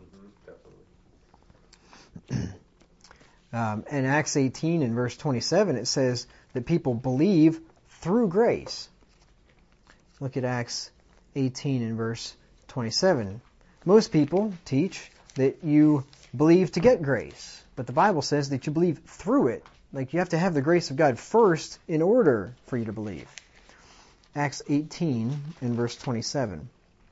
In Acts 18 and verse 27, it says that people believe through grace. Look at Acts 18 and verse 27. Most people teach that you believe to get grace, but the Bible says that you believe through it. Like you have to have the grace of God first in order for you to believe. Acts 18 and verse 27.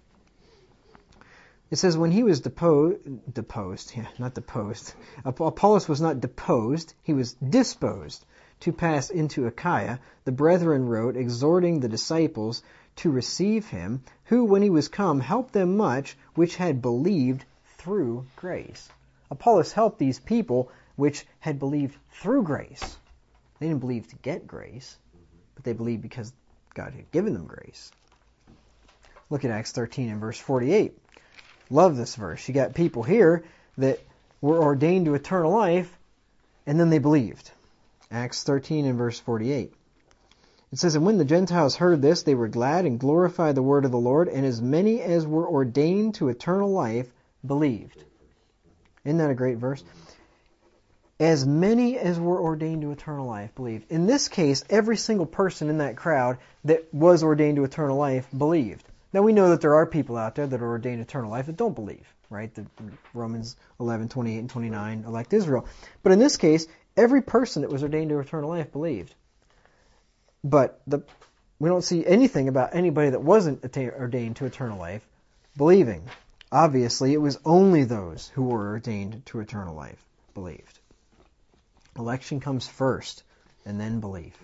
It says, when he was Apollos was not deposed, he was disposed to pass into Achaia, the brethren wrote, exhorting the disciples to receive him, who, when he was come, helped them much which had believed through grace. Apollos helped these people which had believed through grace. They didn't believe to get grace, but they believed because God had given them grace. Look at Acts 13 and verse 48. Love this verse. You got people here that were ordained to eternal life, and then they believed. Acts 13 and verse 48. It says, and when the Gentiles heard this, they were glad and glorified the word of the Lord, and as many as were ordained to eternal life believed. Isn't that a great verse? As many as were ordained to eternal life believed. In this case, every single person in that crowd that was ordained to eternal life believed. Now we know that there are people out there that are ordained to eternal life that don't believe, right? The Romans 11:28 and 29 elect Israel. But in this case, every person that was ordained to eternal life believed. But we don't see anything about anybody that wasn't ordained to eternal life believing. Obviously, it was only those who were ordained to eternal life believed. Election comes first, and then belief.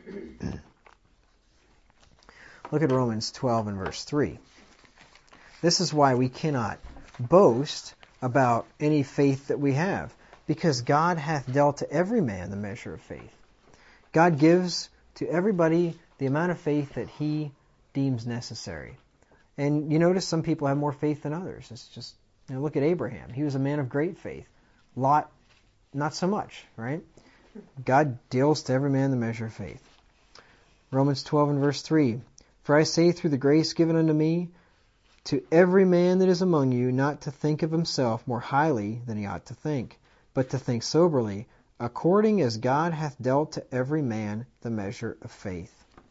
Look at Romans 12 and verse 3. This is why we cannot boast about any faith that we have, because God hath dealt to every man the measure of faith. God gives to everybody the amount of faith that he deems necessary. And you notice some people have more faith than others. It's just, look at Abraham. He was a man of great faith. Lot, not so much, right? God deals to every man the measure of faith. Romans 12 and verse 3. For I say through the grace given unto me, to every man that is among you, not to think of himself more highly than he ought to think, but to think soberly, according as God hath dealt to every man the measure of faith.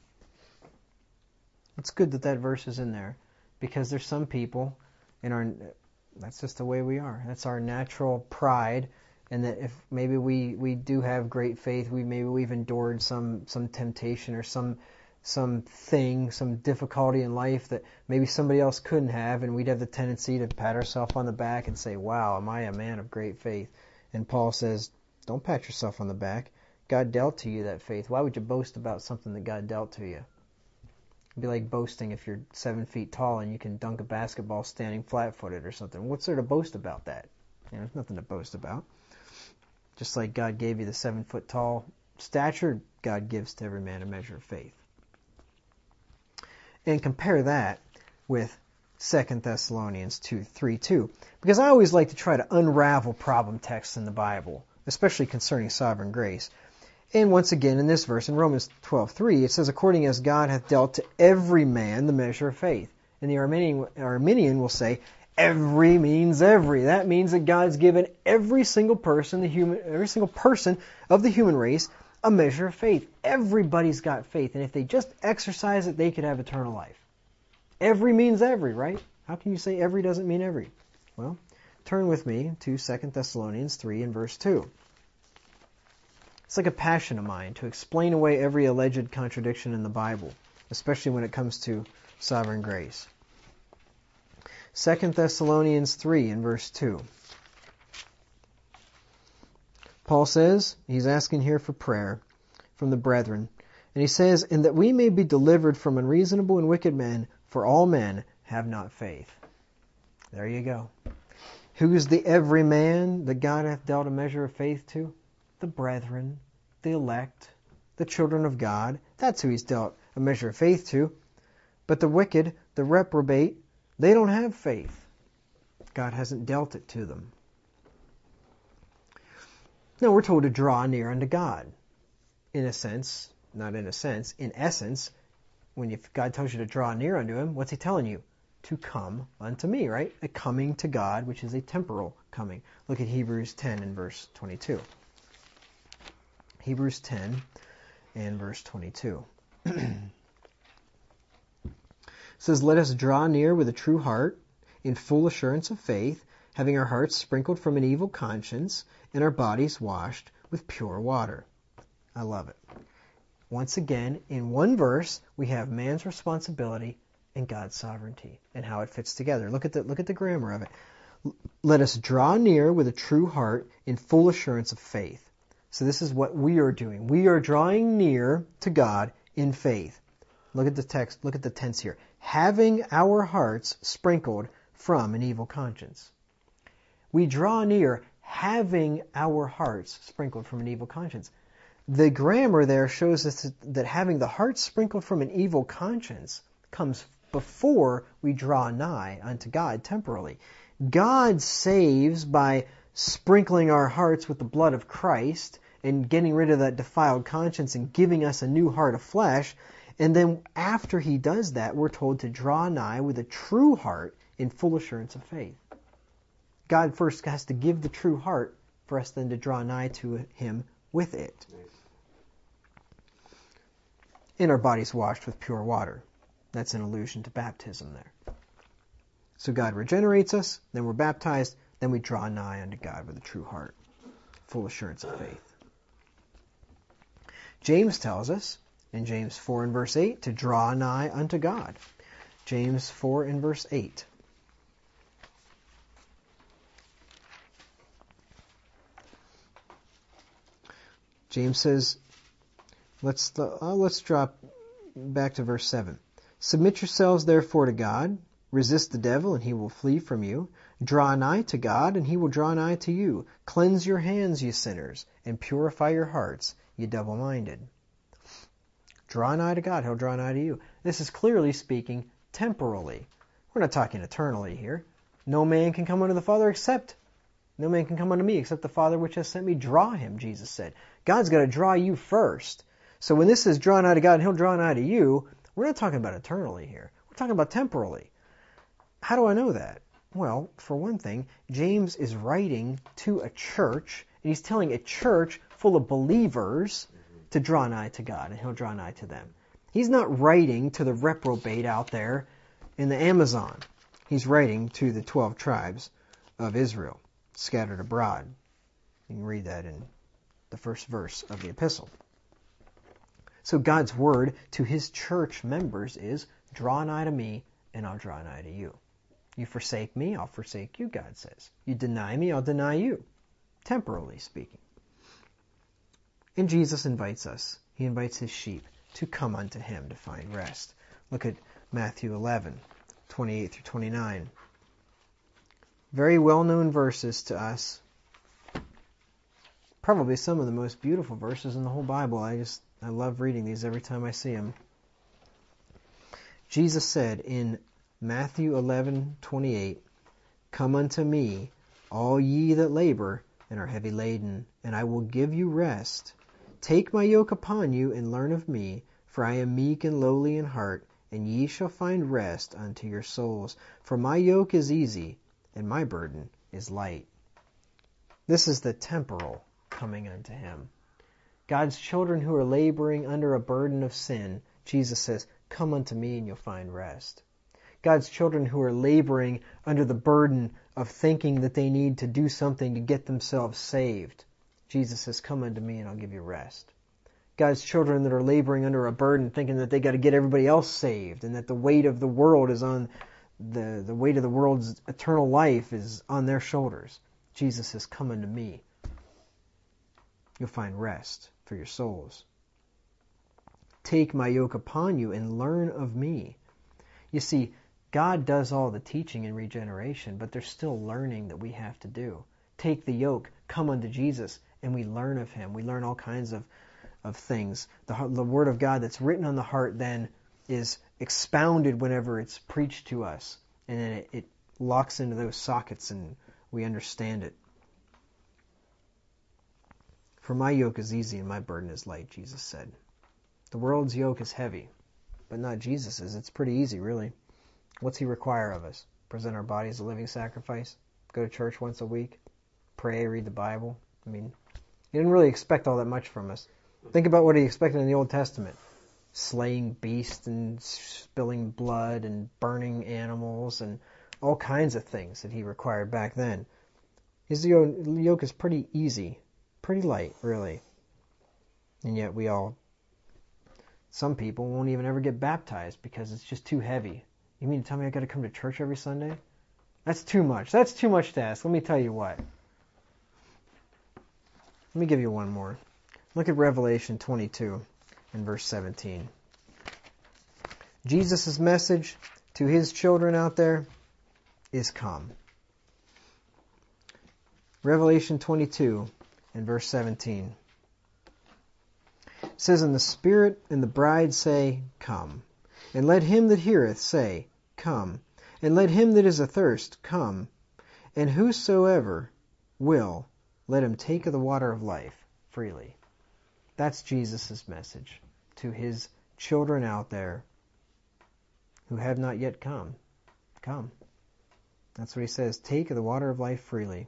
It's good that that verse is in there, because there's some people that's just the way we are. That's our natural pride, and that if maybe we do have great faith, we've endured some temptation or some difficulty in life that maybe somebody else couldn't have, and we'd have the tendency to pat ourselves on the back and say, wow, am I a man of great faith? And Paul says, don't pat yourself on the back. God dealt to you that faith. Why would you boast about something that God dealt to you? It'd be like boasting if you're 7 feet tall and you can dunk a basketball standing flat-footed or something. What's there to boast about that? There's nothing to boast about. Just like God gave you the 7-foot tall stature, God gives to every man a measure of faith. And compare that with 2 Thessalonians 3:2. Because I always like to try to unravel problem texts in the Bible, especially concerning sovereign grace. And once again, in this verse, in Romans 12:3, it says, according as God hath dealt to every man the measure of faith. And the Arminian will say, every means every. That means that God's given every single person of the human race a measure of faith. Everybody's got faith, and if they just exercise it, they could have eternal life. Every means every, right? How can you say every doesn't mean every? Well, turn with me to 2 Thessalonians 3 and verse 2. It's like a passion of mine to explain away every alleged contradiction in the Bible, especially when it comes to sovereign grace. 2 Thessalonians 3 and verse 2. Paul says, he's asking here for prayer from the brethren. And he says, and that we may be delivered from unreasonable and wicked men, for all men have not faith. There you go. Who is the every man that God hath dealt a measure of faith to? The brethren, the elect, the children of God. That's who he's dealt a measure of faith to. But the wicked, the reprobate, they don't have faith. God hasn't dealt it to them. Now we're told to draw near unto God. In a sense, not in a sense, in essence, when God tells you to draw near unto him, what's he telling you? To come unto me, right? A coming to God, which is a temporal coming. Look at Hebrews 10 and verse 22. Hebrews 10 and verse 22. It says, let us draw near with a true heart, in full assurance of faith, having our hearts sprinkled from an evil conscience, and our bodies washed with pure water. I love it. Once again, in one verse, we have man's responsibility and God's sovereignty, and how it fits together. Look at the grammar of it. Let us draw near with a true heart, in full assurance of faith. So this is what we are doing. We are drawing near to God in faith. Look at the text, look at the tense here. Having our hearts sprinkled from an evil conscience. We draw near having our hearts sprinkled from an evil conscience. The grammar there shows us that having the heart sprinkled from an evil conscience comes before we draw nigh unto God temporally. God saves by sprinkling our hearts with the blood of Christ and getting rid of that defiled conscience and giving us a new heart of flesh. And then after He does that, we're told to draw nigh with a true heart in full assurance of faith. God first has to give the true heart for us then to draw nigh to Him with it. And our bodies washed with pure water. That's an allusion to baptism there. So God regenerates us, then we're baptized, then we draw nigh unto God with a true heart, full assurance of faith. James tells us in James 4 and verse 8 to draw nigh unto God. James 4 and verse 8. James says, let's drop back to verse 7. Submit yourselves therefore to God, resist the devil, and he will flee from you. Draw nigh to God, and he will draw nigh to you. Cleanse your hands, ye sinners, and purify your hearts, ye double-minded. Draw nigh to God, he'll draw nigh to you. This is clearly speaking temporally. We're not talking eternally here. No man can come unto the Father no man can come unto me except the Father which has sent me draw him, Jesus said. God's got to draw you first. So when this says draw nigh to God and he'll draw nigh to you, we're not talking about eternally here. We're talking about temporally. How do I know that? Well, for one thing, James is writing to a church, and he's telling a church full of believers to draw nigh to God, and he'll draw nigh to them. He's not writing to the reprobate out there in the Amazon. He's writing to the 12 tribes of Israel, scattered abroad. You can read that in the first verse of the epistle. So God's word to his church members is, draw nigh to me, and I'll draw nigh to you. You forsake me, I'll forsake you, God says. You deny me, I'll deny you. Temporally speaking. And Jesus invites us. He invites his sheep to come unto him to find rest. Look at Matthew 11, 28 through 29. Very well-known verses to us. Probably some of the most beautiful verses in the whole Bible. I love reading these every time I see them. Jesus said in Matthew 11:28, Come unto me, all ye that labor and are heavy laden, and I will give you rest. Take my yoke upon you, and learn of me, for I am meek and lowly in heart, and ye shall find rest unto your souls. For my yoke is easy, and my burden is light. This is the temporal coming unto him. God's children who are laboring under a burden of sin, Jesus says, Come unto me and you'll find rest. God's children who are laboring under the burden of thinking that they need to do something to get themselves saved, Jesus says, Come unto me and I'll give you rest. God's children that are laboring under a burden thinking that they got to get everybody else saved and that the weight of the world is on the weight of the world's eternal life is on their shoulders. Jesus says, Come unto me. You'll find rest for your souls. Take my yoke upon you and learn of me. You see, God does all the teaching in regeneration, but there's still learning that we have to do. Take the yoke, come unto Jesus, and we learn of him. We learn all kinds of things. The Word of God that's written on the heart then is expounded whenever it's preached to us. And then it locks into those sockets and we understand it. For my yoke is easy and my burden is light, Jesus said. The world's yoke is heavy, but not Jesus's. It's pretty easy, really. What's he require of us? Present our bodies a living sacrifice? Go to church once a week? Pray, read the Bible? I mean, he didn't really expect all that much from us. Think about what he expected in the Old Testament. Slaying beasts and spilling blood and burning animals and all kinds of things that he required back then. His yoke is pretty easy, pretty light, really. And yet some people won't even ever get baptized because it's just too heavy. You mean to tell me I got to come to church every Sunday? That's too much. That's too much to ask. Let me tell you what. Let me give you one more. Look at Revelation 22 and verse 17. Jesus' message to his children out there is come. Revelation 22 and verse 17. It says, And the Spirit and the bride say, Come. And let him that heareth say, Come. And let him that is athirst come. And whosoever will, let him take of the water of life freely. That's Jesus' message to his children out there who have not yet come. Come. That's what he says. Take of the water of life freely.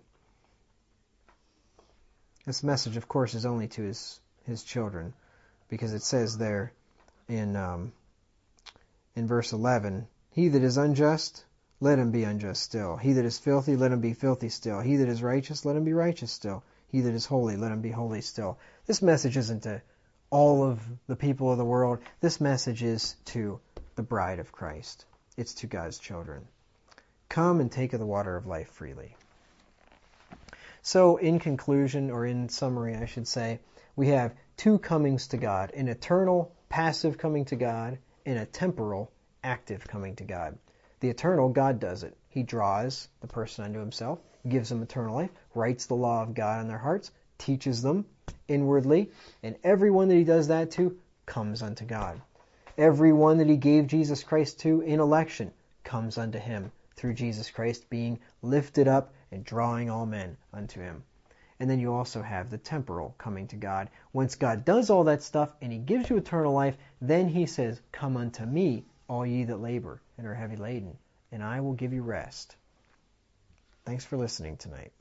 This message, of course, is only to his children, because it says there in verse 11, He that is unjust, let him be unjust still. He that is filthy, let him be filthy still. He that is righteous, let him be righteous still. He that is holy, let him be holy still. This message isn't to all of the people of the world. This message is to the bride of Christ. It's to God's children. Come and take of the water of life freely. So, in conclusion, or in summary, I should say, we have two comings to God: an eternal, passive coming to God, and a temporal, active coming to God. The eternal, God does it. He draws the person unto himself, gives them eternal life, writes the law of God on their hearts, teaches them inwardly, and everyone that he does that to comes unto God. Everyone that he gave Jesus Christ to in election comes unto him through Jesus Christ being lifted up and drawing all men unto him. And then you also have the temporal coming to God. Once God does all that stuff and he gives you eternal life, then he says, Come unto me, all ye that labor and are heavy laden, and I will give you rest. Thanks for listening tonight.